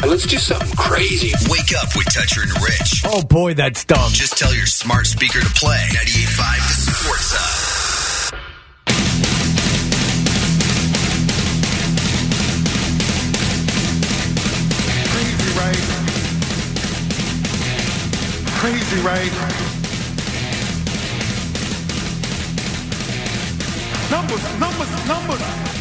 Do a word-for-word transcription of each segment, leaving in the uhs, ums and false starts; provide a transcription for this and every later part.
And let's do something crazy. Wake up with Toucher and Rich. Oh, boy, that's dumb. Just tell your smart speaker to play ninety-eight point five The Sports Hub. Crazy, right? Numbers, numbers, numbers.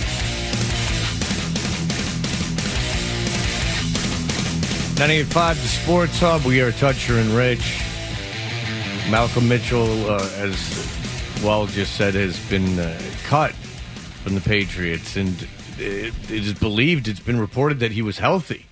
ninety-eight point five The Sports Hub. We are Toucher and Rich. Malcolm Mitchell, uh, as well just said, has been uh, cut from the Patriots, and it, it is believed, it's been reported that he was healthy.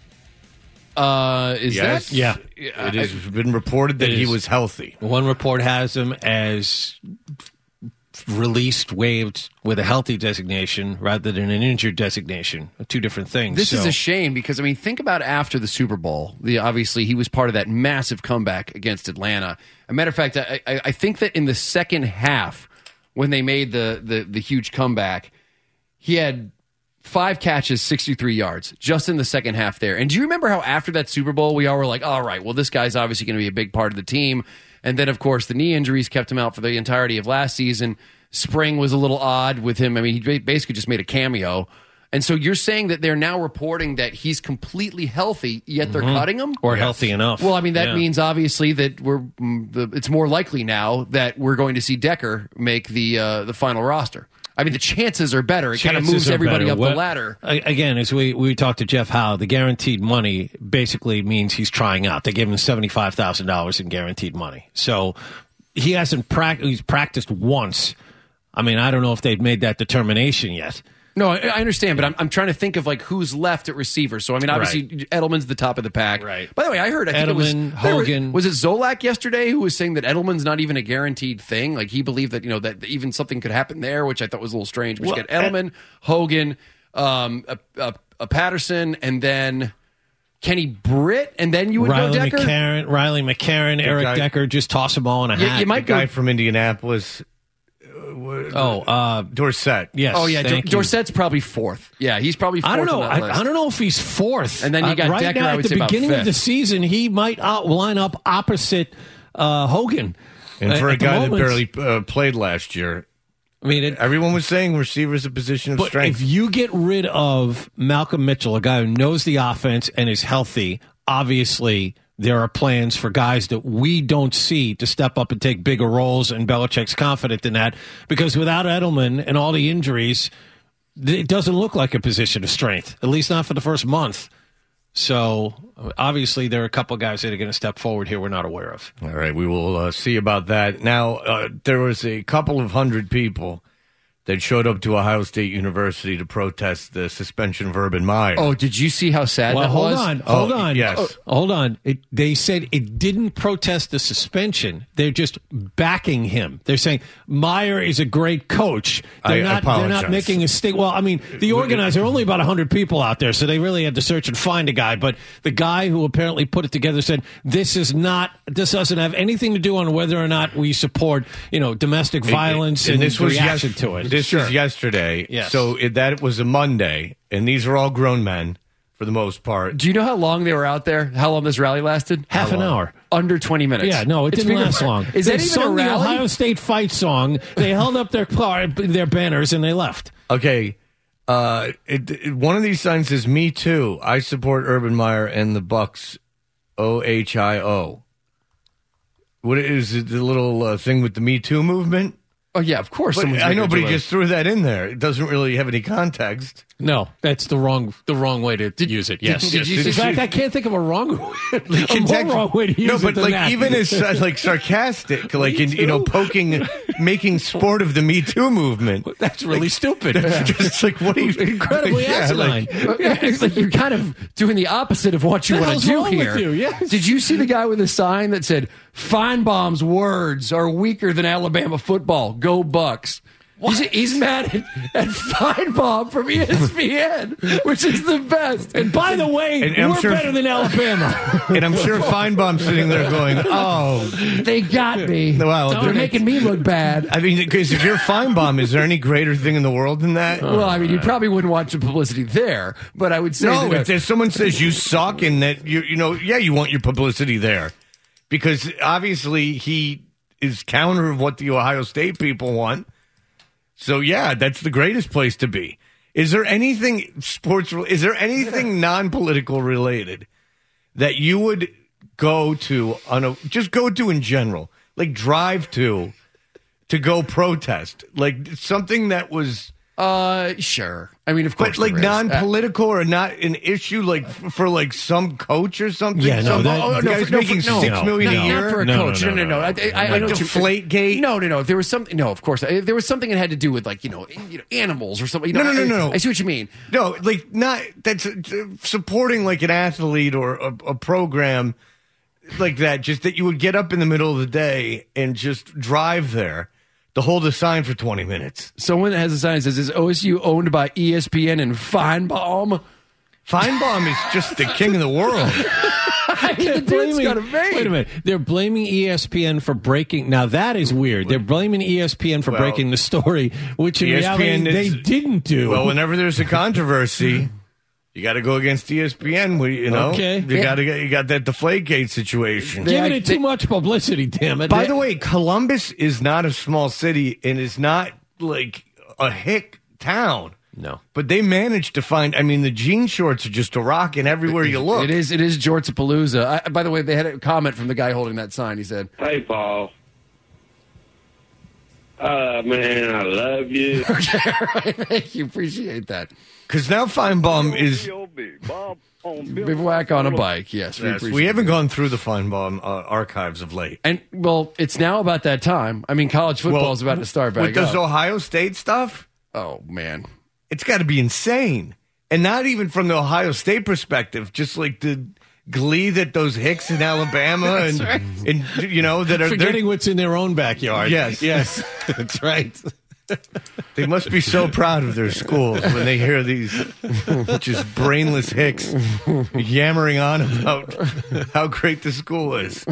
Uh, is yes, that? yeah. It has been reported that he was healthy. One report has him as released, waived with a healthy designation rather than an injured designation. Two different things. This so. is a shame because, I mean, think about after the Super Bowl. The, obviously, he was part of that massive comeback against Atlanta. As a matter of fact, I, I, I think that in the second half, when they made the, the, the huge comeback, he had five catches, sixty-three yards, just in the second half there. And do you remember how after that Super Bowl, we all were like, all right, well, this guy's obviously going to be a big part of the team. And then, of course, the knee injuries kept him out for the entirety of last season. Spring was a little odd with him. I mean, he basically just made a cameo. And so you're saying that they're now reporting that he's completely healthy, yet they're mm-hmm. cutting him? Or yes. healthy enough. Well, I mean, that yeah. means obviously that we're mm, the, it's more likely now that we're going to see Decker make the uh, the final roster. I mean, the chances are better. It kind of moves everybody better. up well, the ladder. Again, as we, we talked to Jeff Howe, the guaranteed money basically means he's trying out. They gave him seventy-five thousand dollars in guaranteed money. So he hasn't pra- he's practiced once. I mean, I don't know if they've made that determination yet. No, I, I understand, but I'm, I'm trying to think of like who's left at receiver. So, I mean, obviously, right. Edelman's the top of the pack. Right. By the way, I heard I think Edelman, it was Hogan. Were, was it Zolak yesterday who was saying that Edelman's not even a guaranteed thing? Like he believed that you know that even something could happen there, which I thought was a little strange. We well, should get Edelman, Ed- Hogan, um, a, a, a Patterson, and then Kenny Britt, and then you would Riley go Decker. McCarron, Riley McCarron, the Eric guy, Decker. Just toss them all in a yeah, hat. You might the guy go, from Indianapolis. Oh, uh, Dorsett. Yes. Oh, yeah. Dor- Dorsett's probably fourth. Yeah, he's probably fourth. I don't know. On that list. I, I don't know if he's fourth. And then you got uh, right Decker. now, I would at say the beginning about of the season, he might out, line up opposite uh, Hogan. And for uh, a guy that moment, barely uh, played last year, I mean, it, everyone was saying receiver's a position of but strength. If you get rid of Malcolm Mitchell, a guy who knows the offense and is healthy, obviously there are plans for guys that we don't see to step up and take bigger roles, and Belichick's confident in that. Because without Edelman and all the injuries, it doesn't look like a position of strength, at least not for the first month. So, obviously, there are a couple guys that are going to step forward here we're not aware of. All right, we will uh, see about that. Now, uh, there was a couple of hundred people that showed up to Ohio State University to protest the suspension of Urban Meyer. Oh, did you see how sad well, that hold was? on, hold oh, on. Yes. Oh, hold on. It, they said it didn't protest the suspension. They're just backing him. They're saying Meyer is a great coach. They're I not apologize. They're not making a stake. Well, I mean, the organizer, only about one hundred people out there, so they really had to search and find a guy. But the guy who apparently put it together said, this is not, this doesn't have anything to do on whether or not we support, you know, domestic violence and, and this was reaction yes, to it. This sure. was yesterday. Yes. So it, that was a Monday, and these are all grown men for the most part. Do you know how long they were out there? How long this rally lasted? Half an hour. Under twenty minutes. Yeah, no, it It's didn't been- last long. Is they that even sung a the rally? Ohio State fight song. They held up their car, their banners, and they left. Okay, uh, it, it, one of these signs says, "Me too. I support Urban Meyer and the Bucks." O H I O. What is it, the little uh, thing with the Me Too movement? Oh, yeah, of course. But someone's I know, making but a he joke. just threw that in there. It doesn't really have any context. No, that's the wrong the wrong way to use it. Yes, did you in see- fact, I can't think of a wrong a more wrong way to use no, it. but than like that. even as uh, like sarcastic, like in, you know, poking, making sport of the Me Too movement. That's really like, stupid. That's just like what are you Incredibly like, yeah, asinine. like- Yeah, it's like you're kind of doing the opposite of what you The want hell's to do wrong here. with you? Yes. Did you see the guy with a sign that said, Feinbaum's words are weaker than Alabama football. Go Bucks. He's, he's mad at, at Feinbaum from E S P N, which is the best. And by the way, And I'm we're sure- better than Alabama. And I'm sure Feinbaum's sitting there going, oh, They got me. Well, They're they're- making me look bad. I mean, because if you're Feinbaum, is there any greater thing in the world than that? Well, I mean, you probably wouldn't watch the publicity there, but I would say No, that if there's someone says you suck and that you you know, yeah, you want your publicity there. Because obviously he is counter of what the Ohio State people want. So yeah, that's the greatest place to be. Is there anything sports is there anything non-political related that you would go to on a just go to in general, like drive to to go protest? Like something that was Uh, sure. I mean, of course, But like there is. Uh, non-political or not an issue, like f- for like some coach or something. Yeah, no, Some- that- oh, no, the guy's for- no, making for- no, six no, million no. a Not year. for a No, no, coach. no, No, no, no, no. no. I, I, I Like know what you- Deflategate? No, no, no. If there was something, no, of course. If there was something that had to do with like you know, you know, animals or something. You No, know, no, no, I, no, no. I see what you mean. No, like not that's uh, supporting like an athlete or a, a program like that. Just that you would get up in the middle of the day and just drive there to hold a sign for twenty minutes. Someone has a sign that says, "Is O S U owned by E S P N and Feinbaum?" Feinbaum is just the king of the world. I mean, the dude's Blaming- got a vein. Wait a minute. They're blaming E S P N for breaking. Now that is weird. They're blaming E S P N for Well, breaking the story, which in E S P N reality is- they didn't do. Well, whenever there's a controversy, you got to go against E S P N. we- You know, Okay. you got to get you got that Deflategate situation. giving They- it too they- much publicity. Damn it! By They- the way, Columbus is not a small city and is not like a hick town. no. But they managed to find. I mean, the jean shorts are just a rocking everywhere you look. It is. It is Jortsapalooza. I, by the way, they had a comment from the guy holding that sign. He said, Hey, Paul. Uh, man, I love you. "Thank you, appreciate that." Because now Feinbaum is. Bivouac on a bike. Yes, we Yes, appreciate we haven't that. gone through the Feinbaum uh, archives of late. And well, it's now about that time. I mean, college football is about to start back with this up. Ohio State stuff. Oh man, It's got to be insane, and not even from the Ohio State perspective. Just like the glee that those hicks in Alabama and and you know that are they're- Forgetting what's in their own backyard. Yes. yes, that's right. They must be so proud of their schools when they hear these just brainless hicks yammering on about how great the school is.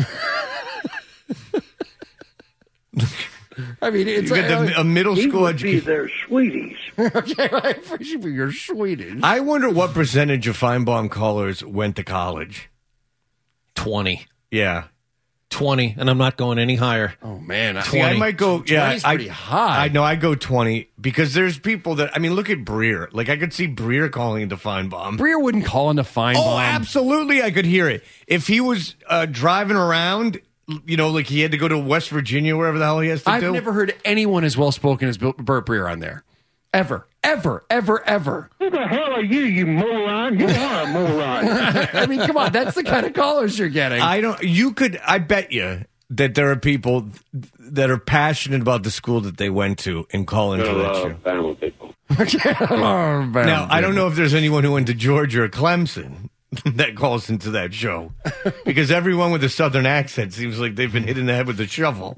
I mean, You it's got the, a middle school education. their sweeties. okay. I appreciate your Swedish. I wonder what percentage of Feinbaum callers went to college. Twenty. Yeah. twenty, and I'm not going any higher. Oh man, I, See, I might go. Yeah, twenty's I, pretty high. I know. I go twenty because there's people that. I mean, look at Breer. Like I could see Breer calling into Feinbaum. Breer wouldn't call into Feinbaum. Oh, absolutely, I could hear it if he was uh, driving around. You know, like he had to go to West Virginia, wherever the hell he has to I've do. never heard anyone as well spoken as Bill- Burt Breer on there, ever, ever, ever, ever. Who the hell are you, you moron? You are a moron. I mean, come on, that's the kind of callers you're getting. I don't. You could. I bet you that there are people th- that are passionate about the school that they went to and call into that show. family people. Oh, man. Now, I don't know if there's anyone who went to Georgia or Clemson that calls into that show because everyone with a southern accent seems like they've been hit in the head with a shovel.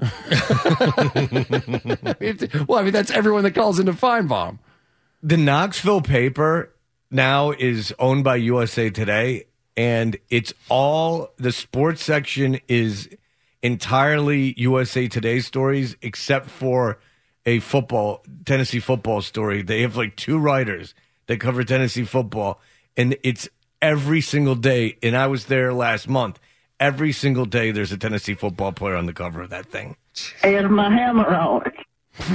It's- well, I mean, that's everyone that calls into Feinbaum. The Knoxville paper now is owned by U S A Today, and it's all the sports section is entirely U S A Today stories except for a football Tennessee football story. They have like two writers that cover Tennessee football, and it's every single day. And I was there last month. Every single day, there's a Tennessee football player on the cover of that thing. Has my hammer on it.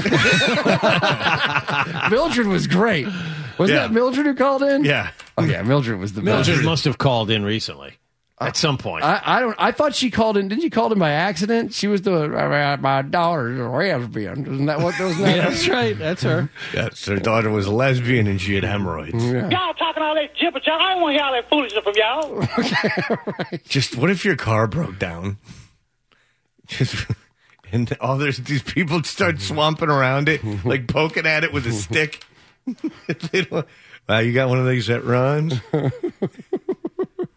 Mildred was great. Was Yeah. that Mildred who called in? Yeah. Oh, yeah, Mildred was the best. Mildred must have called in recently at some point. I, I don't. I thought she called in. Didn't you call in by accident? She was the uh, my daughter's a lesbian. Isn't that what those? yeah, that's right. That's her. Yes, her daughter was a lesbian and she had hemorrhoids. Y'all talking all that gibberish. I don't want to hear all that foolishness from y'all. Just what if your car broke down? Just and all there's these people start swamping around it, like poking at it with a stick. They don't, wow, you got one of these that runs?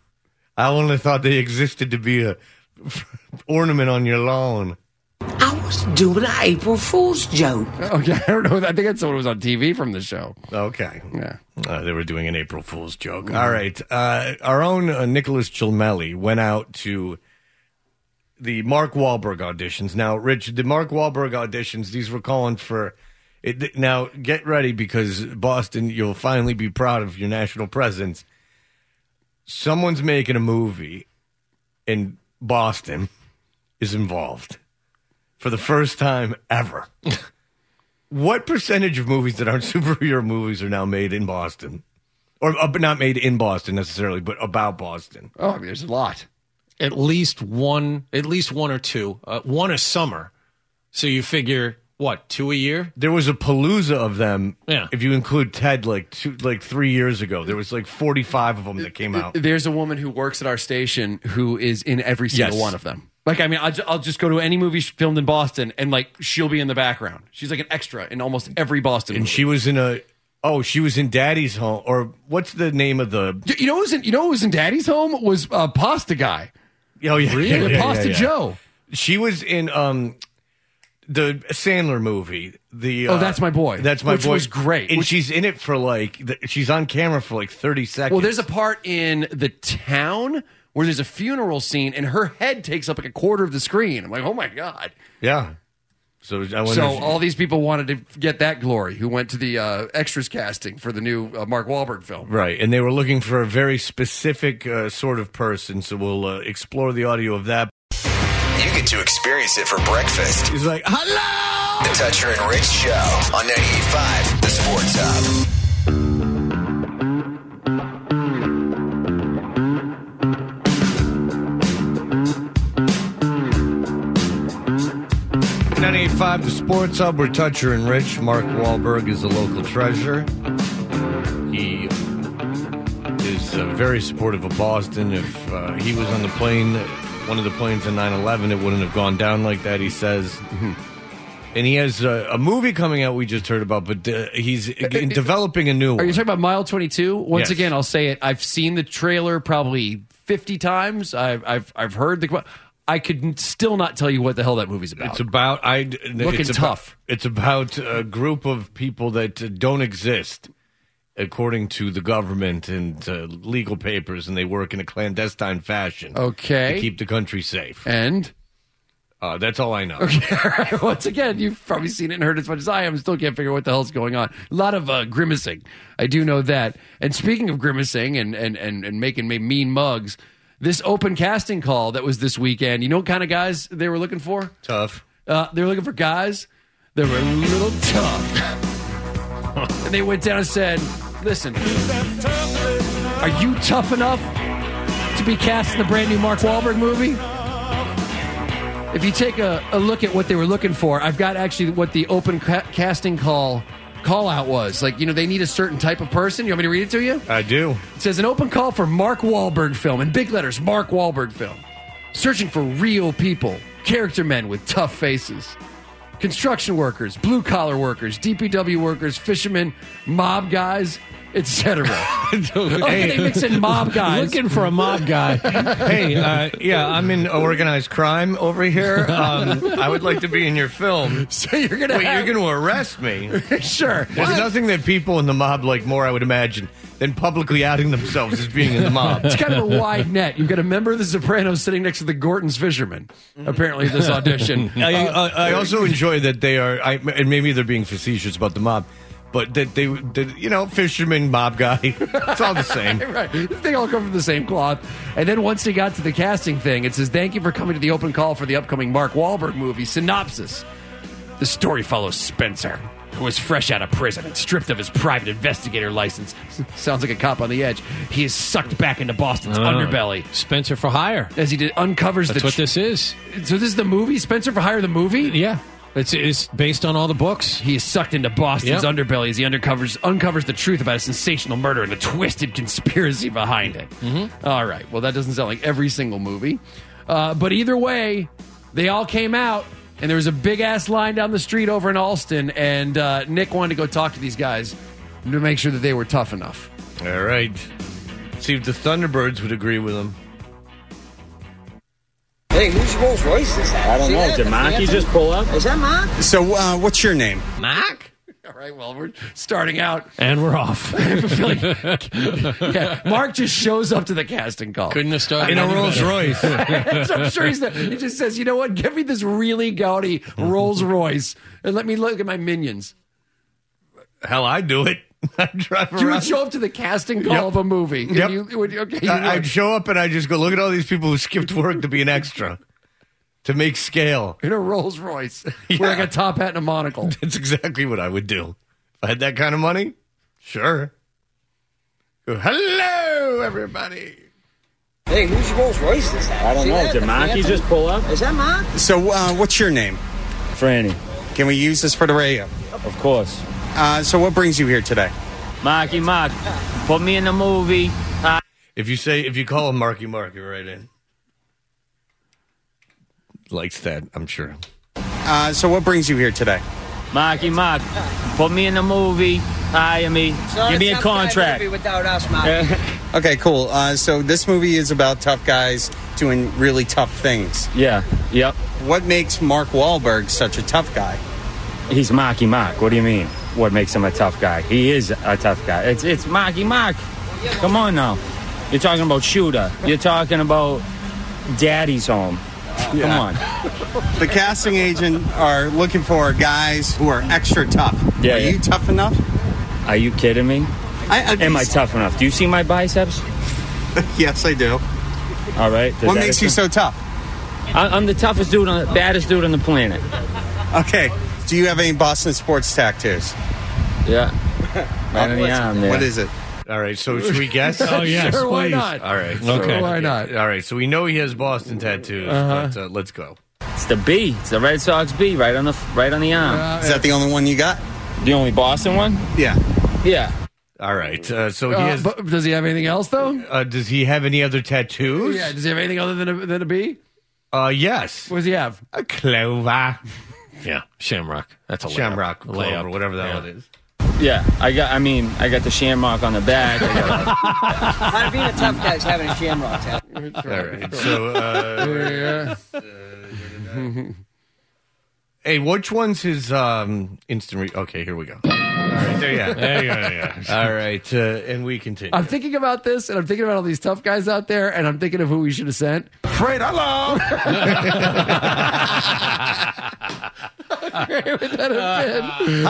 I only thought they existed to be a ornament on your lawn. I want was doing an April Fool's joke. Okay, I don't know. I think that's what was on T V from the show. Okay. Yeah. Uh, they were doing an April Fool's joke. Mm-hmm. All right. Uh, our own uh, Nicholas Gilmelli went out to the Mark Wahlberg auditions. Now, Rich, the Mark Wahlberg auditions, these were calling for... It, now, get ready because, Boston, you'll finally be proud of your national presence. Someone's making a movie in Boston is involved for the first time ever. What percentage of movies that aren't superhero movies are now made in Boston? Or uh, not made in Boston necessarily, but about Boston? Oh, I mean, there's a lot. At least one, at least one or two. Uh, one a summer. So you figure, what, two a year? There was a palooza of them. Yeah. If you include Ted, like two, like three years ago, there was like forty-five of them that came out. There's a woman who works at our station who is in every single Yes. one of them. Like, I mean, I'll, ju- I'll just go to any movie filmed in Boston, and like she'll be in the background. She's like an extra in almost every Boston And movie. she was in a. Oh, she was in Daddy's Home, or what's the name of the? You- You know, who was in, you know, who was in Daddy's Home was uh, Pasta Guy. Oh yeah, Really? yeah, yeah, Pasta yeah, yeah. Joe. She was in um the Sandler movie. The Oh, uh, That's My Boy, That's my which boy was great. and Which- she's in it for like th- she's on camera for like thirty seconds. Well, there's a part in The Town where there's a funeral scene, and her head takes up like a quarter of the screen. I'm like, oh my god. yeah. So I wonder. So if- all these people wanted to get that glory who went to the uh, extras casting for the new uh, Mark Wahlberg film. Right, and they were looking for a very specific uh, sort of person. So we'll uh, explore the audio of that. You get to experience it for breakfast. He's like, hello. The Toucher and Rich Show on ninety-eight point five, The Sports Hub. ninety-eight point five, The Sports Hub. We're Toucher and Rich. Mark Wahlberg is a local treasure. He is uh, very supportive of Boston. If uh, he was on the plane, one of the planes in nine eleven, it wouldn't have gone down like that, he says. And he has uh, a movie coming out we just heard about, but uh, he's uh, developing a new one. Are you talking about Mile twenty-two? Once Yes. again, I'll say it. I've seen the trailer probably fifty times. I've I've I've heard the. I could n- still not tell you what the hell that movie's about. It's about I Looking it's tough. About, it's about a group of people that uh, don't exist according to the government and uh, legal papers, and they work in a clandestine fashion. Okay. to keep the country safe. And uh, that's all I know. Okay, all right. Once again, you've probably seen it and heard it as much as I am. Still can't figure out what the hell's going on. A lot of uh, grimacing. I do know that. And speaking of grimacing and and and, and making me mean mugs. This open casting call that was this weekend, you know what kind of guys they were looking for? Tough. Uh, they were looking for guys that were a little tough. And they went down and said, listen, are you tough enough to be cast in the brand new Mark Wahlberg movie? If you take a, a look at what they were looking for, I've got actually what the open ca- casting call call out was. Like, you know, they need a certain type of person. You want me to read it to you? I do. It says an open call for Mark Wahlberg film, in big letters, Mark Wahlberg film. Searching for real people, character men with tough faces. Construction workers, blue collar workers, D P W workers, fishermen, mob guys, et cetera. Oh, they mix in mob guys. Looking for a mob guy. Hey, uh, yeah, I'm in organized crime over here. Um, I would like to be in your film. So you're gonna Wait, have- you're going to arrest me? Sure. There's nothing that people in the mob like more, I would imagine, than publicly outing themselves as being in the mob. It's kind of a wide net. You've got a member of the Sopranos sitting next to the Gorton's fisherman, apparently, this audition. I, uh, I also enjoy that they are, I, and maybe they're being facetious about the mob, but that they, that, you know, fisherman, mob guy, it's all the same. Right. They all come from the same cloth. And then once they got to the casting thing, it says, thank you for coming to the open call for the upcoming Mark Wahlberg movie. Synopsis. The story follows Spencer, who is fresh out of prison and stripped of his private investigator license. Sounds like a cop on the edge. He is sucked back into Boston's Oh. underbelly. Spencer for hire. As he did, uncovers That's the... what this is. So this is the movie? Spencer for Hire, the movie? Yeah. It's, it's based on all the books. He is sucked into Boston's Yep. underbelly as he uncovers uncovers the truth about a sensational murder and the twisted conspiracy behind it. Mm-hmm. All right. Well, that doesn't sound like every single movie. Uh, but either way, they all came out, and there was a big-ass line down the street over in Alston, and uh, Nick wanted to go talk to these guys to make sure that they were tough enough. All right. See if the Thunderbirds would agree with him. Hey, whose Rolls Royce is that? I don't See know. that? Did The Marky Phantom? just pull up? Is that Mark? So, uh, what's your name? Mark? All right, well, we're starting out. And we're off. I feel like, yeah, Mark just shows up to the casting call. Couldn't have started In a any Rolls better. Royce. So I'm sure he's not, he just says, you know what? Give me this really gaudy Rolls Royce and let me look at my minions. Hell, I'd do it. I'd drive You around. would show up to the casting call Yep. of a movie. and Yep. You, you would, okay, you I, I'd would. show up and I'd just go, look at all these people who skipped work to be an extra, to make scale. in a Rolls Royce, Yeah. wearing a top hat and a monocle. That's exactly what I would do. If I had that kind of money, sure. Go, hello, everybody. Hey, whose Rolls Royce is that? I don't See know. that? Did The Marky Phantom? just pull up? Is that Mark? So, uh, what's your name? Franny. Can we use this for the radio? Of course. Uh, so, what brings you here today? Marky Mark, put me in the movie. Uh, If you say, if you call him Marky Mark, you're right in. Likes that, I'm sure. Uh, so, what brings you here today? Marky Mark, put me in the movie. Hire me. It's not Give me a tough guy contract. movie without us, Mark. Okay, cool. Uh, so, this movie is about tough guys doing really tough things. Yeah. Yep. What makes Mark Wahlberg such a tough guy? He's Marky Mark. What do you mean? What makes him a tough guy? He is a tough guy. It's it's Marky Mark. Come on now. You're talking about Shooter. You're talking about Daddy's Home. Come on. The casting agent are looking for guys who are extra tough. Yeah, Are yeah. you tough enough? Are you kidding me? I, I, Am I tough enough? Do you see my biceps? Yes, I do. All right. Does What that makes you explain- so tough? I- I'm the toughest dude, on the baddest dude on the planet. Okay. Do you have any Boston sports tattoos? Yeah. Right on the arm there. What is it? All right, so should we guess? Oh, yes, Sure, why please. not? All right. So, Okay. Why not? All right, so we know he has Boston tattoos, Uh-huh. but uh, let's go. It's the B. It's the Red Sox B, right on the right on the arm. Is that the only one you got? The only Boston one? Yeah. Yeah. All right, uh, so he Uh, has. but does he have anything else, though? Uh, does he have any other tattoos? Yeah, does he have anything other than a, than a bee? Uh, yes. What does he have? A clover. Yeah, Shamrock. That's a layup. Shamrock A clover, layup. whatever the hell Yeah. it is. Yeah. I got I mean, I got the shamrock on the back. I got Part of being a tough guy is having a shamrock tattoo. All right, so. Uh, Yeah. hey, which one's his um, instant. Re- okay, here we go. All right, there you go. There you go. Yeah. All right, uh, and we continue. I'm thinking about this, and I'm thinking about all these tough guys out there, and I'm thinking of who we should have sent. Fred, hello. Where would that have been?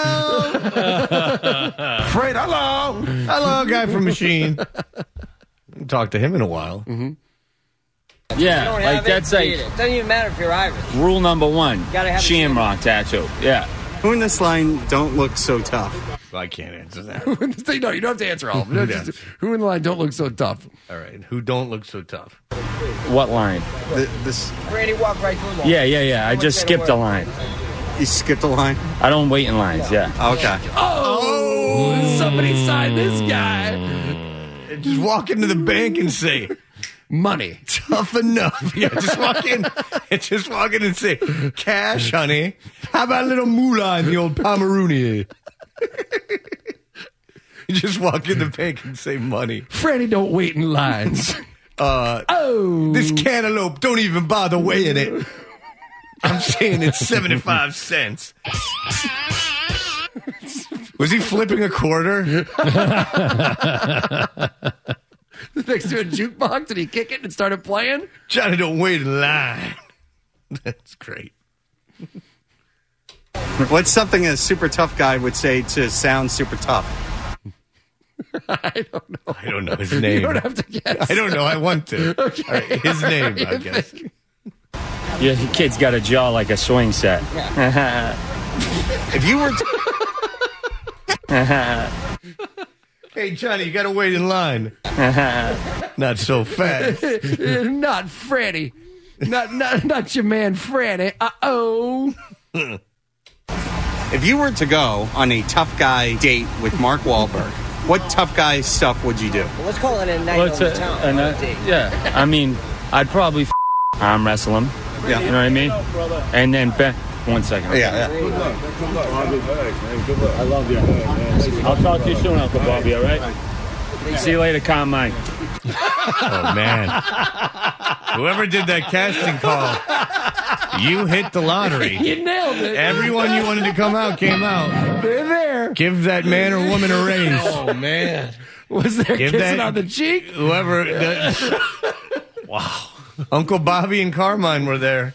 Hello. Fred, hello. Hello, guy from Machine. Haven't talked to him in a while. Yeah. You don't Like have that's it, like get it. Doesn't even matter if you're Irish. rule number one. Gotta have a Shamrock tattoo. Yeah. Who in this line don't look so tough? I can't answer that. no, you don't have to answer all of them. No, just- who in the line don't look so tough? All right, who don't look so tough? What line? Th- This Randy walked right through them. Yeah, yeah, yeah. I just skipped a line. you skipped a line. I don't wait in lines. Yeah. Okay. Oh, somebody sign this guy. And just walk into the bank and say, Money. tough enough. Yeah, just walk in and just walk in and say, cash, honey. How about a little moolah in the old Pomeranian? You just walk in the bank and say money. Franny don't wait in lines. Uh, oh. This cantaloupe, don't even bother weighing it. I'm saying it's seventy-five cents. Was he flipping a quarter? Next to a jukebox, did he kick it and started playing? Johnny don't wait in line. That's great. What's something a super tough guy would say to sound super tough? I don't know. I don't know his name. You don't have to guess. I don't know. I want to. Okay. All right, his name, I guess. Yeah, your kid's got a jaw like a swing set. If you were to, Hey, Johnny, you got to wait in line. Not so fast. Not Franny. Not, not, not your man Franny. Uh-oh. if you were to go on a tough guy date with Mark Wahlberg, what tough guy stuff would you do? Well, let's call it a night Well, on it's the a- town. an- uh, yeah. I mean, I'd probably f- arm wrestle him. Yeah. You know what I mean? And then, be- one second. Yeah, yeah. I love you. I'll talk to you soon, Uncle Bobby, all right? See you later, Carmine. Oh, man. Whoever did that casting call, you hit the lottery. You nailed it. Everyone you wanted to come out came out. They're there. Give that man or woman a raise. Oh, man. Was there Give kissing that- on the cheek? Whoever. The, wow. Uncle Bobby and Carmine were there.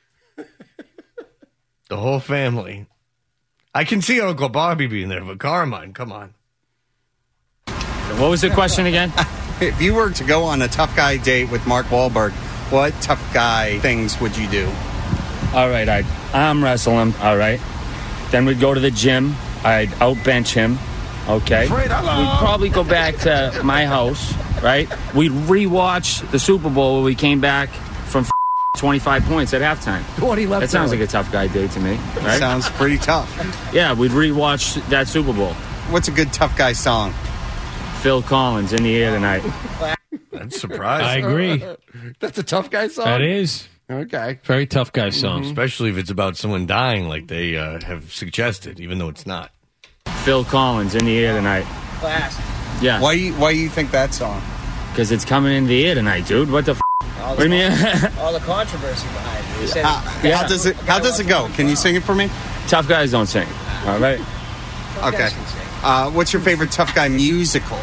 The whole family. I can see Uncle Bobby being there, but Carmine, come on. What was the question again? If you were to go on a tough guy date with Mark Wahlberg, what tough guy things would you do? All right, I'd arm wrestle him, all right? Then we'd go to the gym. I'd outbench him, okay? Fred, hello. We'd probably go back to my house, right? We'd rewatch the Super Bowl where we came back from twenty-five points at halftime. What he left That sounds early. like a tough guy date to me, right? Sounds pretty tough. Yeah, we'd rewatch that Super Bowl. What's a good tough guy song? Phil Collins, In the Air Tonight. That's surprising. I agree. That's a tough guy song? That is. Okay. Very tough guy song. Especially if it's about someone dying like they uh, have suggested, even though it's not. Phil Collins, In the Air Tonight. Class. Yeah. Why you, why you think that song? Because it's coming in the air tonight, dude. What the f***? All What do you mean? the, all the controversy behind it. You said How, Yeah. how does it How does it go? Can you sing it for me? Tough guys don't sing. All right. Okay. Uh, what's your favorite tough guy musical?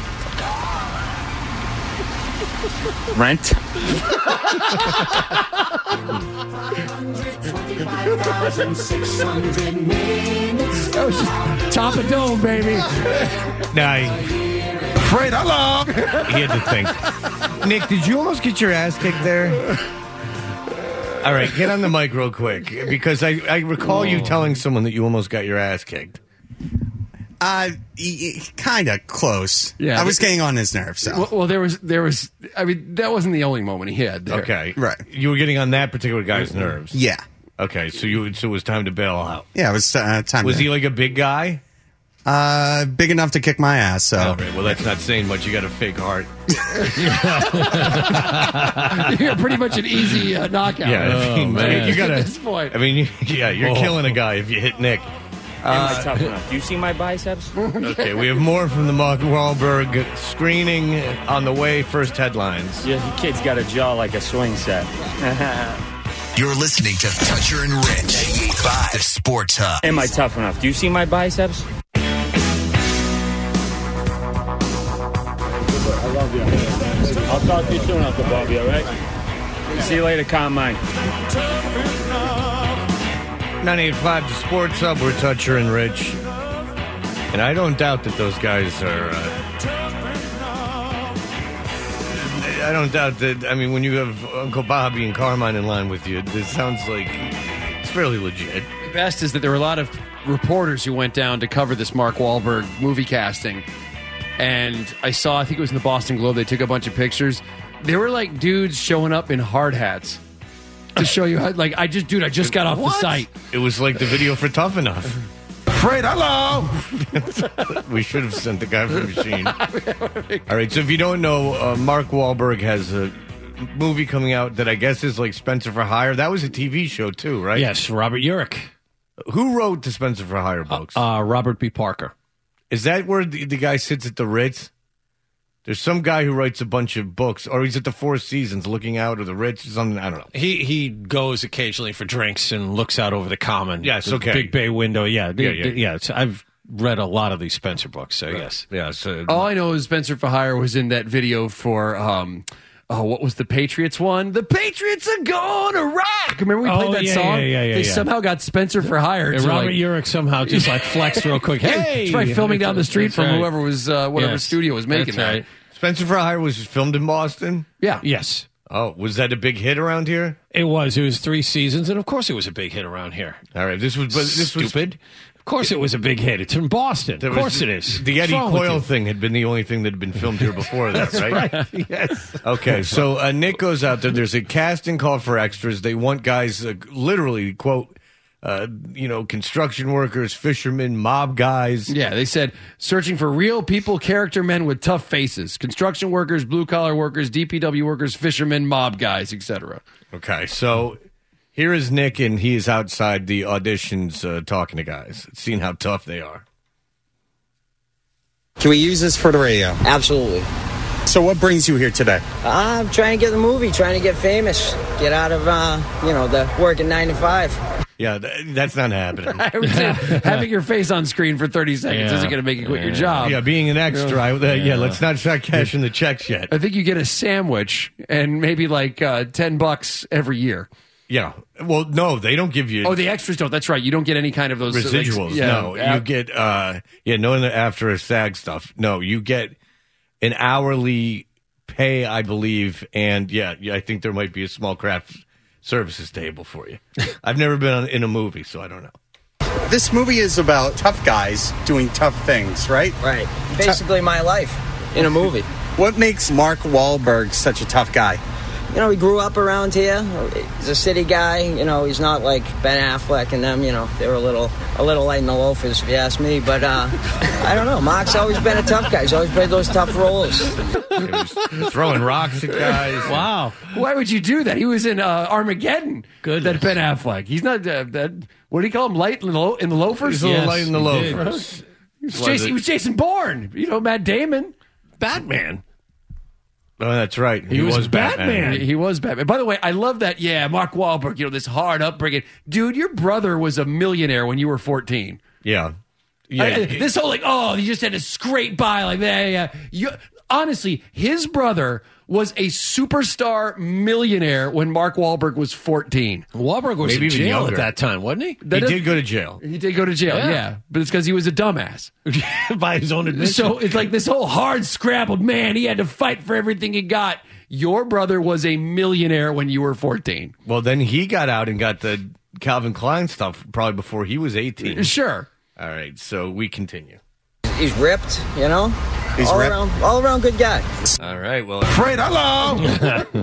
Rent. That was just top of dome, baby. Nah, Fred, hello. he had to think. Nick, did you almost get your ass kicked there? All right, get on the mic real quick, because I, I recall you telling someone that you almost got your ass kicked. Uh, kind of close. Yeah, I was but- getting on his nerves. So. Well, well, there was, there was. I mean, that wasn't the only moment he had there. Okay. Right. You were getting on that particular guy's nerves. Yeah. Okay, so you so it was time to bail out. Yeah, it was uh, time. Was to, he like a big guy? uh, big enough to kick my ass? So. All right, well, that's not saying much. You got a fake heart. You're pretty much an easy uh, knockout. Yeah, I mean, man. you got At this point. I mean, yeah, you're Oh. killing a guy if you hit Nick. Am I tough enough? Do you see my biceps? Okay, we have more from the Mark Wahlberg screening on the way. First headlines. Your kid's got a jaw like a swing set. You're listening to Toucher and Rich. ninety-eight point five The Sports Hub. Am I tough enough? Do you see my biceps? I love you. I'll talk to you soon, Uncle Bobby, all right? See you later, Carmine. ninety-eight point five The Sports Hub. We're Toucher and Rich. And I don't doubt that those guys are... Uh, I don't doubt that... I mean, when you have Uncle Bobby and Carmine in line with you, it sounds like it's fairly legit. The best is that there were a lot of reporters who went down to cover this Mark Wahlberg movie casting. And I saw, I think it was in the Boston Globe, they took a bunch of pictures. There were like dudes showing up in hard hats to show you how, like, I just, dude, I just got off the site. It was like the video for Tough Enough. Fred, hello. We should have sent the guy from Machine. All right, so if you don't know, uh, Mark Wahlberg has a movie coming out that I guess is like Spencer for Hire. That was a T V show too, right? Yes, Robert Urich. Who wrote the Spencer for Hire books? Uh, Robert B. Parker. Is that where the, the guy sits at the Ritz? There's some guy who writes a bunch of books, or he's at the Four Seasons looking out, or the Ritz, or something. I don't know. He he goes occasionally for drinks and looks out over the common. Yes, the okay. Big Bay window. Yeah, Yeah, yeah, yeah. yeah. It's, I've read a lot of these Spencer books, so yes. Yeah, so All I know is Spencer for Hire was in that video for, um, oh, what was the Patriots one? The Patriots are gonna rock! Remember we played Oh, that yeah, song? yeah, yeah, yeah, they yeah. somehow got Spencer for Hire. And to, Robert like, Urich somehow just like flexed real quick. Hey, it's probably filming down the street That's from right. whoever was, uh, whatever Yes, studio was making that's that. right. Spencer for Hire was filmed in Boston? Yeah. Yes, Oh, was that a big hit around here? it was. It was three seasons, and of course, it was a big hit around here. All right, this was but this was Stupid. Of course, it was a big hit. It's in Boston. there Of was- course, it is. The What's Eddie wrong with Coyle you? thing had been the only thing that had been filmed here before that, right? Right. Yes. Okay, so uh, Nick goes out there. There's a casting call for extras. They want guys, uh, literally, quote, uh, you know, construction workers, fishermen, mob guys. Yeah, they said searching for real people, character men with tough faces, construction workers, blue collar workers, D P W workers, fishermen, mob guys, et cetera. Okay, so here is Nick, and he is outside the auditions uh, talking to guys, seeing how tough they are. Can we use this for the radio? Absolutely. So what brings you here today? I'm trying to get the movie, trying to get famous, get out of, uh, you know, the working nine to five. Yeah, th- that's not happening. I would say having your face on screen for thirty seconds Yeah. isn't going to make you quit your job. Yeah, being an extra. I, uh, yeah. let's not start cashing the checks yet. I think you get a sandwich and maybe like uh, ten bucks every year. Yeah. Well, no, they don't give you. Oh, the extras don't. That's right. You don't get any kind of those residuals. Like, yeah, no, uh, you get. uh Yeah, no, after a SAG stuff. No, you get an hourly pay, I believe, and yeah, yeah, I think there might be a small craft services table for you. I've never been on, in a movie, so I don't know. This movie is about tough guys doing tough things, right? Right. Basically my life in a movie. What makes Mark Wahlberg such a tough guy? You know, he grew up around here. He's a city guy. You know, he's not like Ben Affleck and them. You know, they were a little, a little light in the loafers, if you ask me. But uh, I don't know. Mark's always been a tough guy. He's always played those tough roles. Throwing rocks at guys. Wow. Why would you do that? He was in uh, Armageddon. Good. That Ben Affleck. He's not uh, that. What do you call him? Light in the, lo- in the loafers. He's a little Yes, light in the he loafers. did. He was, Jason, he was Jason Bourne. You know, Matt Damon. Batman. Oh, that's right. He, was, Batman. He, he was Batman. By the way, I love that. Yeah, Mark Wahlberg, you know, this hard upbringing. Dude, your brother was a millionaire when you were fourteen. Yeah. Yeah. I- I- this whole like, oh, you just had to scrape by like that. Yeah. You, honestly, his brother was a superstar millionaire when Mark Wahlberg was fourteen. Wahlberg was Maybe in even jail younger. at that time, wasn't he? He did go to jail. He did go to jail, yeah. Yeah. But it's because he was a dumbass. By his own admission. So it's like this whole hard scrabbled man. He had to fight for everything he got. Your brother was a millionaire when you were fourteen. Well, then he got out and got the Calvin Klein stuff probably before he was eighteen. Sure. All right, so we continue. He's ripped, you know? He's all ripped. around, all around good guy. All right, well, Fred, hello.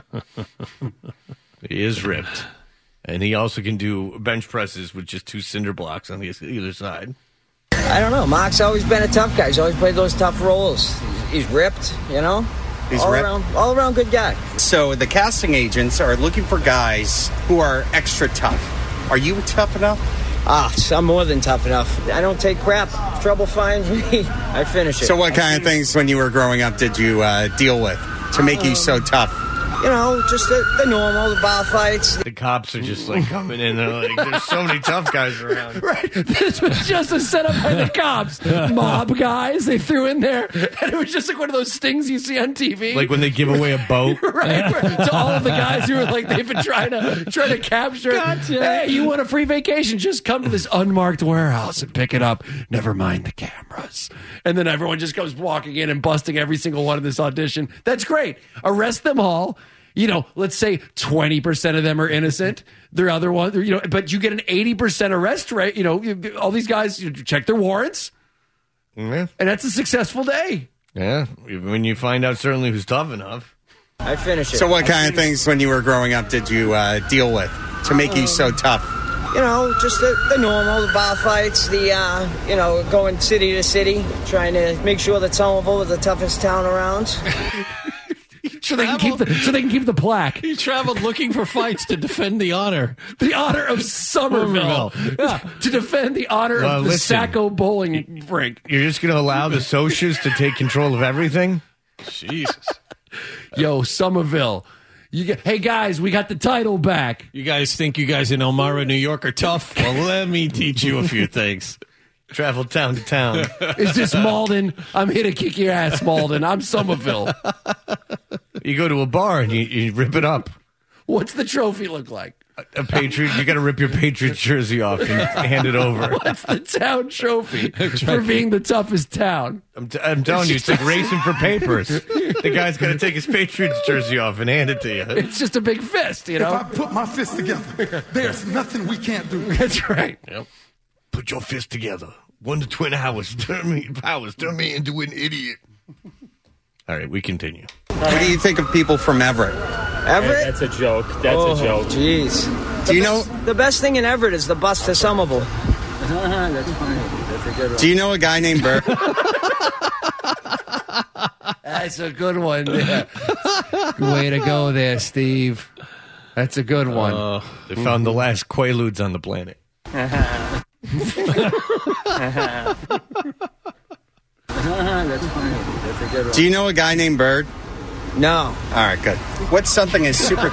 he is ripped. And he also can do bench presses with just two cinder blocks on the either side. I don't know. Mark's always been a tough guy. He's always played those tough roles. He's ripped, you know? He's all ripped. around, all around good guy. So the casting agents are looking for guys who are extra tough. Are you tough enough? Ah, I'm more than tough enough. I don't take crap. If trouble finds me, I finish it. So what kind of things when you were growing up did you uh, deal with to make you so tough? You know, just the, the normal, the bar fights. The cops are just like coming in. They're like, there's so many tough guys around. Right. This was just a setup by the cops. Mob guys they threw in there. And it was just like one of those stings you see on T V. Like when they give away a boat. Right, right. To all of the guys who were like they've been trying to trying to capture. Gotcha. Hey, you want a free vacation? Just come to this unmarked warehouse and pick it up. Never mind the cameras. And then everyone just comes walking in and busting every single one of this audition. That's great. Arrest them all. You know, let's say twenty percent of them are innocent. The other one, you know, but you get an eighty percent arrest rate. You know, you- all these guys you check their warrants, Yeah. and that's a successful day. Yeah. When you find out certainly who's tough enough. I finish it. So what kind of things when you were growing up did you uh, deal with to make you so tough? You know, just the, the normal, the bar fights, the, uh, you know, going city to city, trying to make sure that Somerville is the toughest town around. So they can keep the so they can keep the plaque. He traveled looking for fights to defend the honor. The honor of Somerville. Somerville. Yeah, to defend the honor Well, of the listen. Sacco bowling rink. You're just going to allow the socias to take control of everything? Jesus. Yo, Somerville. You get, hey guys, we got the title back. You guys think you guys in Elmira, New York are tough? Well, let me teach you a few things. Travel town to town. Is this Malden? I'm here to kick your ass, Malden. I'm Somerville. You go to a bar and you, you rip it up. What's the trophy look like? A Patriot, you got to rip your Patriot jersey off and hand it over. What's the town trophy for being the toughest town? I'm, t- I'm telling you, it's like racing for papers. The guy's got to take his Patriots jersey off and hand it to you. It's just a big fist, you If I know? put my fists together, there's nothing we can't do. That's right. Yep. Put your fist together. One to twin hours. Turn me powers. Turn me into an idiot. All right, we continue. What do you think of people from Everett? Everett? That's a joke. That's oh, a joke. Jeez. Do you know? The best thing in Everett is the bus to Somerville. That's funny. That's a good one. Do you know a guy named Bert? That's a good one. Yeah. Way to go there, Steve. That's a good one. Uh, they found the last Quaaludes on the planet. That's funny. That's a good one. Do you know a guy named Bird? No. All right, good. What's something as super...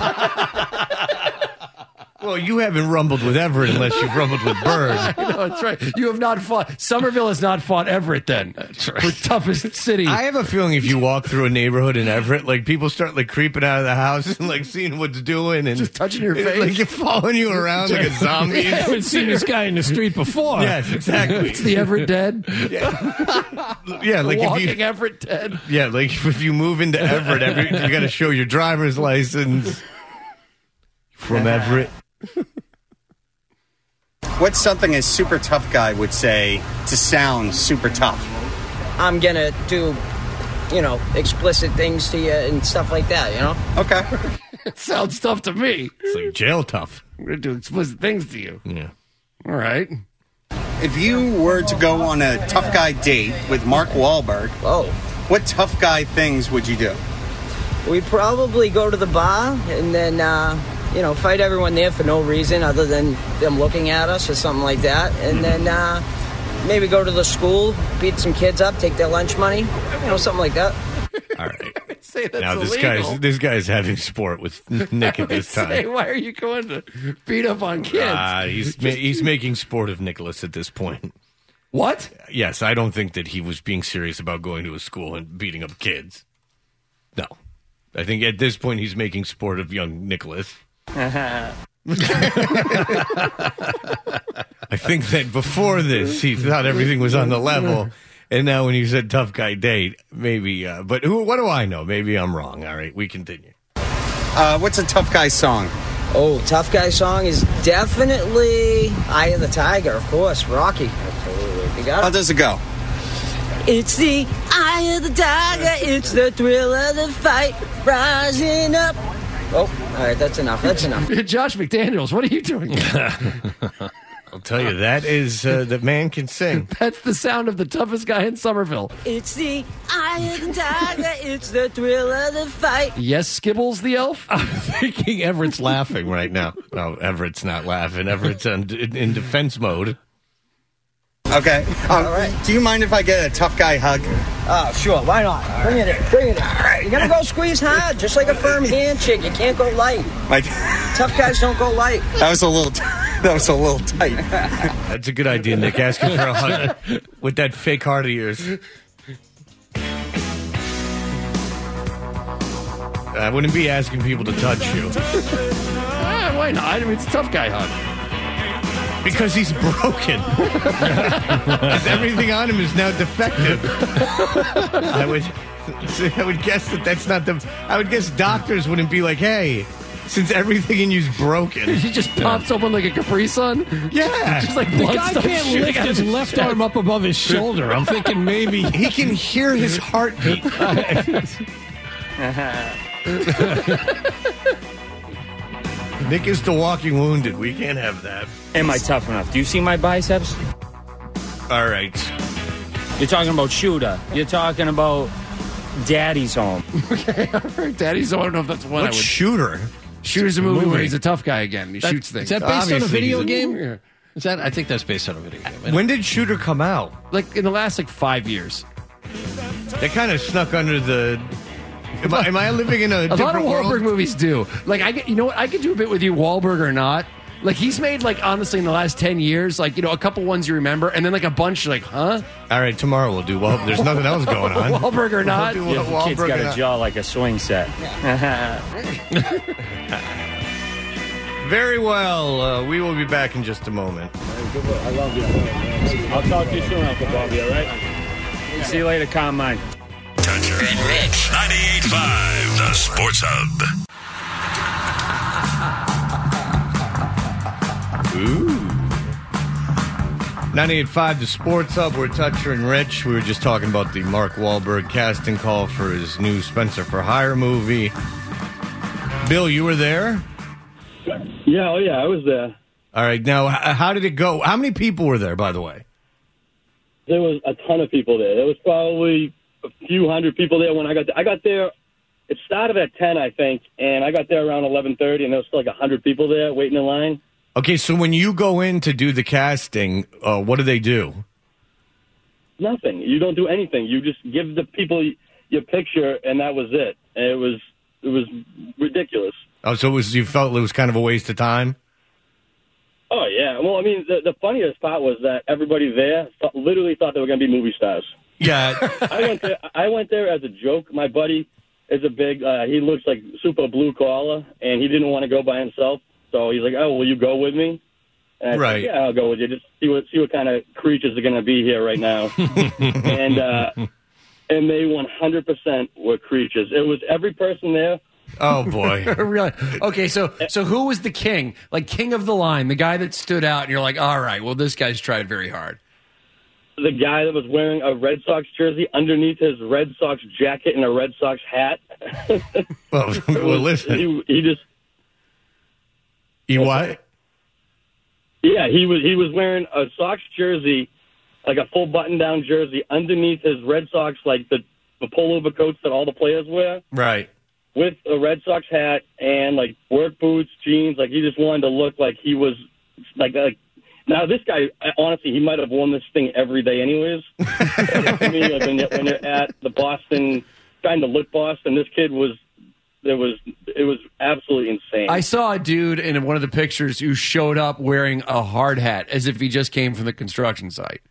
Well, you haven't rumbled with Everett unless you've rumbled with Bird. No, that's right. You have not fought. Somerville has not fought Everett then. That's right. For toughest city. I have a feeling if you walk through a neighborhood in Everett, like people start like creeping out of the house and like seeing what's doing and just touching your face, like you're following you around like a zombie. I haven't seen this guy in the street before. Yes, exactly. It's the Everett dead. Yeah, yeah like walking if you, Everett dead. Yeah, like if you move into Everett, every, you got to show your driver's license from Everett. What's something a super tough guy would say to sound super tough? I'm going to do, you know, explicit things to you and stuff like that, you know? Okay. It sounds tough to me. It's like jail tough. I'm going to do explicit things to you. Yeah. All right. If you were to go on a tough guy date with Mark Wahlberg, oh, what tough guy things would you do? We'd probably go to the bar and then, uh, you know, fight everyone there for no reason other than them looking at us or something like that. And then uh, maybe go to the school, beat some kids up, take their lunch money, you know, something like that. All right. Say that's now this illegal. guy's this guy's having sport with Nick at this Say, time. why are you going to beat up on kids? Uh, he's ma- he's making sport of Nicholas at this point. What? Yes, I don't think that he was being serious about going to a school and beating up kids. No. I think at this point he's making sport of young Nicholas. I think that before this he thought everything was on the level, and now when you said tough guy date, maybe. Uh, but who? What do I know? Maybe I'm wrong. All right, we continue. Uh, what's a tough guy song? Oh, tough guy song is definitely Eye of the Tiger, of course. Rocky. Absolutely. You got it? How does it go? It's the eye of the tiger. It's the thrill of the fight. Rising up. Oh, all right, that's enough. That's enough. Josh McDaniels, what are you doing? I'll tell you, that is uh, the man can sing. That's the sound of the toughest guy in Somerville. It's the eye of the tiger. It's the thrill of the fight. Yes, Skibbles the elf? I'm thinking Everett's laughing right now. No, Everett's not laughing. Everett's in, in defense mode. Okay. Um, All right. Do you mind if I get a tough guy hug? Oh, sure. Why not? All Bring right. it in. Bring it in. All right. You got to go squeeze hard, just like a firm handshake. You can't go light. My, Tough guys don't go light. That was a little t- That was a little tight. That's a good idea, Nick. Asking for a hug with that fake heart of yours. I wouldn't be asking people to touch you. Ah, why not? I mean, it's a tough guy hug. Because he's broken. Because everything on him is now defective. I would, I would guess that that's not the. I would guess doctors wouldn't be like, "Hey, since everything in you's broken, he just pops open like a Capri Sun." Yeah, just like the blood guy starts can't shooting lift out his of left chest. arm up above his shoulder. I'm thinking maybe he can hear his heartbeat. Nick is the walking wounded. We can't have that. Am I tough enough? Do you see my biceps? All right. You're talking about Shooter. You're talking about Daddy's Home. Okay, all right, Daddy's. I don't know if that's one. What's I would. Shooter? Shooter's a movie, movie. where he's a tough guy again. He That- shoots things. Is that based on a Obviously, video he's a- game? Yeah. Is that? I think that's based on a video game. When did Shooter come out? Like in the last like five years. They kind of snuck under the. Am I, am I living in a, A lot of different Wahlberg world? movies do. Like I, get, you know what? I could do a bit with you, Wahlberg or not. Like he's made like honestly in the last ten years, like you know, a couple ones you remember, and then like a bunch you're like, huh? All right, tomorrow we'll do. Well, there's nothing else going on. Wahlberg or not? We'll do Yeah, the Wahlberg kid's got or a not. jaw like a swing set. Very well. Uh, we will be back in just a moment. I love you. I'll talk to you soon, Uncle Bobby, all right? See you later, Carmine. Toucher and Rich. ninety-eight point five, the Sports Hub. Ooh. ninety-eight point five, the Sports Hub. We're Toucher and Rich. We were just talking about the Mark Wahlberg casting call for his new Spencer for Hire movie. Bill, you were there? Yeah, oh yeah, I was there. All right. Now, h- how did it go? How many people were there, by the way? There was a ton of people there. There was probably a few hundred people there when I got there. I got there, it started at ten, I think, and I got there around eleven thirty, and there was still like one hundred people there waiting in line. Okay, so when you go in to do the casting, uh, what do they do? nothing. You don't do anything. You just give the people your picture, and that was it. And it was it was ridiculous. Oh, so it was you felt it was kind of a waste of time? Oh, yeah. Well, I mean, the, the funniest part was that everybody there thought, literally thought they were going to be movie stars. Yeah. I went there, I went there as a joke. My buddy is a big, uh, he looks like super blue collar, and he didn't want to go by himself. So he's like, oh, will you go with me? And I Right. said, yeah, I'll go with you. Just see what see what kind of creatures are going to be here right now. and uh, and they one hundred percent were creatures. It was every person there. Oh, boy. Really? Okay, so so who was the king? Like king of the line, the guy that stood out, and you're like, all right, well, this guy's tried very hard. The guy that was wearing a Red Sox jersey underneath his Red Sox jacket and a Red Sox hat. well, well, listen. He, he just... You what? Yeah, he was he was wearing a Sox jersey, like a full button-down jersey, underneath his Red Sox, like the, the pullover coats that all the players wear. Right. With a Red Sox hat and, like, work boots, jeans. Like, he just wanted to look like he was, like, like now this guy, honestly, he might have worn this thing every day anyways. To me, like, when, you're, when you're at the Boston, trying to look Boston, this kid was, there was, it was absolutely insane. I saw a dude in one of the pictures who showed up wearing a hard hat as if he just came from the construction site.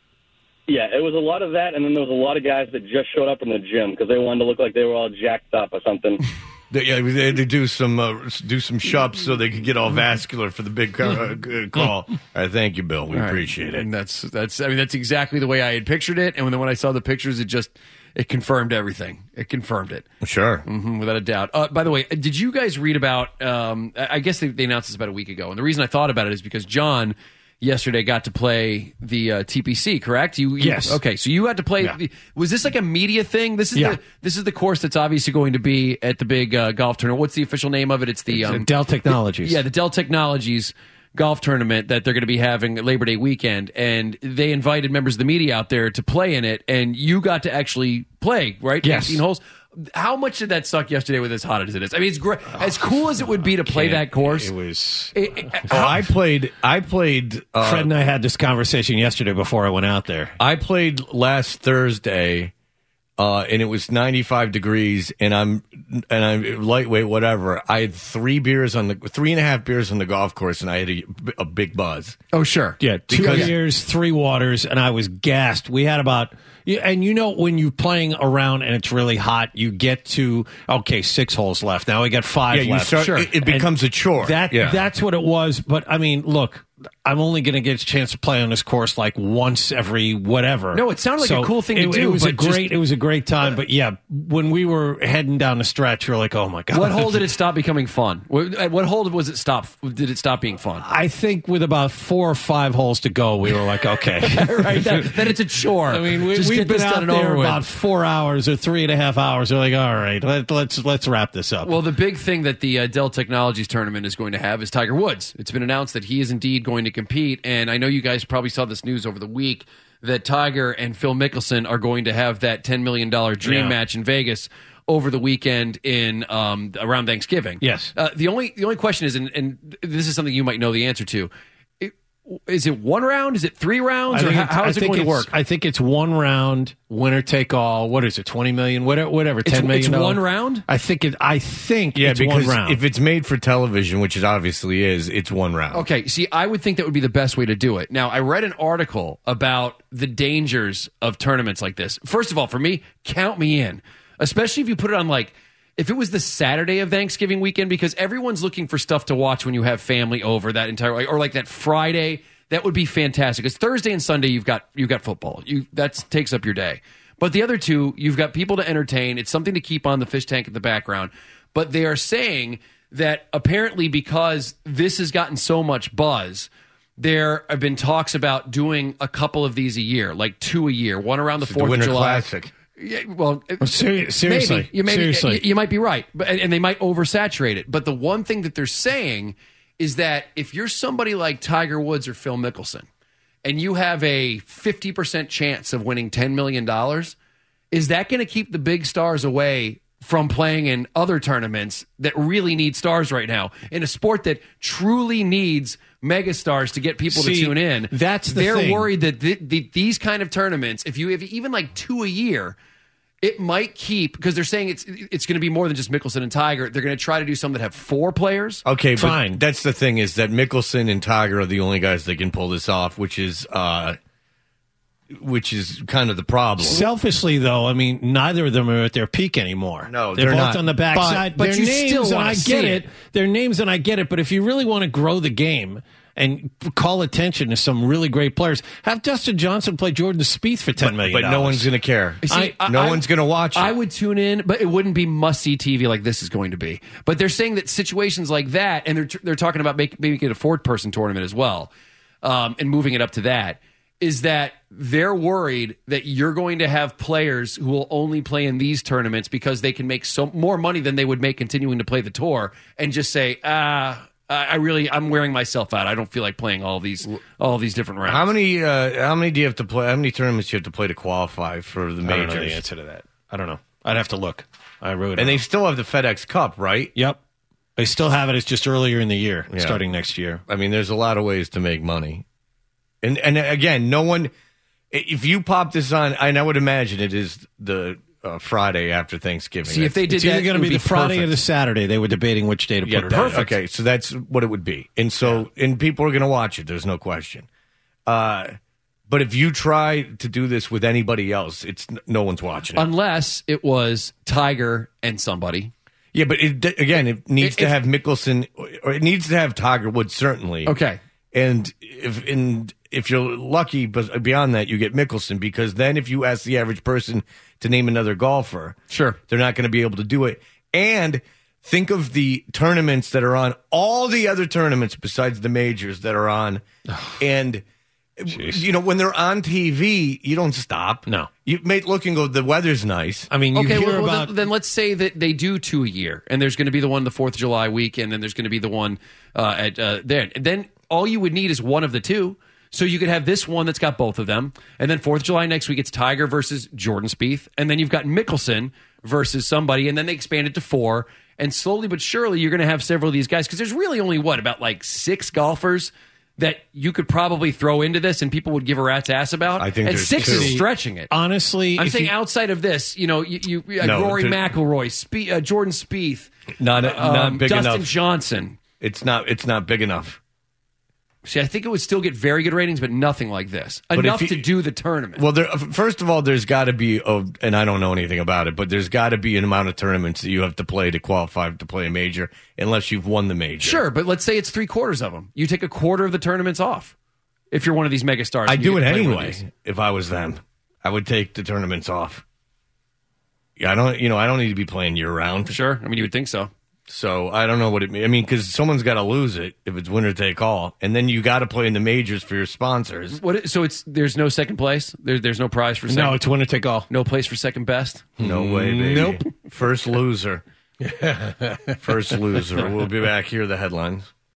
Yeah, it was a lot of that, and then there was a lot of guys that just showed up in the gym because they wanted to look like they were all jacked up or something. They, yeah, they had to do some uh, do some shops so they could get all vascular for the big uh, call. All right, thank you, Bill. We All right. appreciate it. And that's that's I mean that's exactly the way I had pictured it. And when when I saw the pictures, it just it confirmed everything. It confirmed it. Sure, mm-hmm, without a doubt. Uh, by the way, did you guys read about? Um, I guess they, they announced this about a week ago, and the reason I thought about it is because John yesterday got to play the uh, T P C, correct? You, you Yes. Okay, so you got to play. Yeah. The, was this like a media thing? This is Yeah. the this is the course that's obviously going to be at the big uh, golf tournament. What's the official name of it? It's the It's, uh, um, Dell Technologies. Yeah, the Dell Technologies golf tournament that they're going to be having Labor Day weekend, and they invited members of the media out there to play in it, and you got to actually play, right? Yes. eighteen holes. How much did that suck yesterday with as hot as it is? I mean, it's great. As cool as it would be to play that course. It was. It, it, Oh, I played. I played. Uh, Fred and I had this conversation yesterday before I went out there. I played last Thursday, uh, and it was ninety-five degrees, and I'm and I'm lightweight, whatever. I had three beers on the three and a half beers on the golf course, and I had a, a big buzz. Oh, sure. Yeah, two Because- beers, three waters, and I was gassed. We had about, and you know, when you're playing around and it's really hot, you get to, okay, six holes left. Now we got five Yeah, you left. start- it- it becomes And a chore. That Yeah. That's what it was. But, I mean, look, I'm only going to get a chance to play on this course like once every whatever. No, it sounded like a cool thing to it, do, It was a but just- great, it was a great time. But yeah, when we were heading down the stretch, we were like, oh my God. What hole did it stop becoming fun? What, at what hole was it stop? Did it stop being fun? I think with about four or five holes to go, we were like, okay. right, that, that it's a chore. I mean, we, Just we've get been this out done and there over with. about four hours or three and a half hours. We're like, all right, let, let's let's wrap this up. Well, the big thing that the uh, Dell Technologies tournament is going to have is Tiger Woods. It's been announced that he is indeed going to compete, and I know you guys probably saw this news over the week that Tiger and Phil Mickelson are going to have that ten million dollars dream Yeah. match in Vegas over the weekend in um, around Thanksgiving. Yes. Uh, the only the only question is, and, and this is something you might know the answer to. It, is it one round? Is it three rounds? I Or think how, it's- how I is it think going to it's- work? I think it's one round, winner take all. What is it? Twenty million? Whatever. Whatever. It's- Ten million. it's one round? I think it. I think Yeah, it's because one round. if it's made for television, which it obviously is, it's one round. Okay, see, I would think that would be the best way to do it. Now, I read an article about the dangers of tournaments like this. First of all, for me, count me in, especially if you put it on like, if it was the Saturday of Thanksgiving weekend, because everyone's looking for stuff to watch when you have family over that entire, or like that Friday. That would be fantastic. Because Thursday and Sunday, you've got you've got football. You that takes up your day. But the other two, you've got people to entertain. It's something to keep on the fish tank in the background. But they are saying that apparently because this has gotten so much buzz, there have been talks about doing a couple of these a year, like two a year, one around the The Fourth of Winter July. Classic. Yeah, well, Well, seri- seriously, maybe. You, maybe seriously. you, you might be right, but and, and they might oversaturate it. But the one thing that they're saying is that if you're somebody like Tiger Woods or Phil Mickelson, and you have a fifty percent chance of winning ten million dollars, is that going to keep the big stars away from playing in other tournaments that really need stars right now in a sport that truly needs megastars to get people See, to tune in. that's the They're thing. worried that th- th- these kind of tournaments, if you have even like two a year, it might keep, because they're saying it's it's going to be more than just Mickelson and Tiger. They're going to try to do some that have four players. Okay, but Fine. that's the thing, is that Mickelson and Tiger are the only guys that can pull this off, which is uh, which is kind of the problem. Selfishly, though, I mean, neither of them are at their peak anymore. No, they're, they're both not. on the backside. But- but They're you names, still and wanna I see get it. it. They're names, and I get it. But if you really want to grow the game and call attention to some really great players, have Dustin Johnson play Jordan Spieth for ten But, million. but no one's going to care. See, I- no I- one's going to watch it. I would tune in, but it wouldn't be must-see T V like this is going to be. But they're saying that situations like that, and they're they're talking about make, making it a four-person tournament as well, um, and moving it up to that, is that they're worried that you're going to have players who will only play in these tournaments because they can make so more money than they would make continuing to play the tour, and just say, ah. I really, I'm wearing myself out. I don't feel like playing all these, all these different rounds. How many? Uh, how many do you have to play? How many tournaments do you have to play to qualify for the I don't majors? know the answer to that. I don't know. I'd have to look. I really don't And know. they still have the FedEx Cup, right? Yep. They still have it. It's just earlier in the year, Yeah. starting next year. I mean, there's a lot of ways to make money, and and again, no one. If you pop this on, and I would imagine it is the uh, Friday after Thanksgiving. See, if they did It's either that, going it to would be the Friday perfect. or the Saturday. They were debating which day to Yeah, put it that- on. Okay, so that's what it would be, and so and people are going to watch it. There's no question. Uh, but if you try to do this with anybody else, it's no one's watching it. Unless it was Tiger and somebody. Yeah, but it, again, it needs If- to have Mickelson, or it needs to have Tiger Woods, certainly. Okay. And if and if you're lucky, but beyond that, you get Mickelson, because then if you ask the average person to name another golfer, sure, they're not going to be able to do it. And think of the tournaments that are on, all the other tournaments besides the majors that are on, and you know when they're on T V, you don't stop. No, you may look and go, the weather's nice. I mean, you okay, hear well, well, about then, then let's say that they do two a year, and there's going to be the one the Fourth of July weekend, and there's going to be the one uh, at uh, there. Then all you would need is one of the two. So you could have this one that's got both of them, and then Fourth of July next week it's Tiger versus Jordan Spieth, and then you've got Mickelson versus somebody, and then they expand it to four, and slowly but surely you're going to have several of these guys, because there's really only what, about like six golfers that you could probably throw into this and people would give a rat's ass about. I think and there's six two. is stretching it. honestly, I'm if saying you- outside of this, you know, you, you uh, No, Rory there- McIlroy, Spe- uh, Jordan Spieth, Not um, not big Dustin enough. Johnson. It's not. It's not big enough. See, I think it would still get very good ratings, but nothing like this. But Enough if you- to do the tournament. Well, there, first of all, there's got to be, a, and I don't know anything about it, but there's got to be an amount of tournaments that you have to play to qualify to play a major, unless you've won the major. Sure, but let's say it's three quarters of them. You take a quarter of the tournaments off if you're one of these mega stars. I and you do it get to play one of anyway. these. If I was them, I would take the tournaments off. Yeah, I don't. You know, I don't need to be playing year round. Sure, I mean you would think so. So I don't know what it means. I mean, because someone's got to lose it if it's winner take all, and then you got to play in the majors for your sponsors. What? So it's there's no second place. There, there's no prize for second. no, it's winner take all. no place for second best. No way, baby. Nope. First loser. First loser. We'll be back here. The headlines.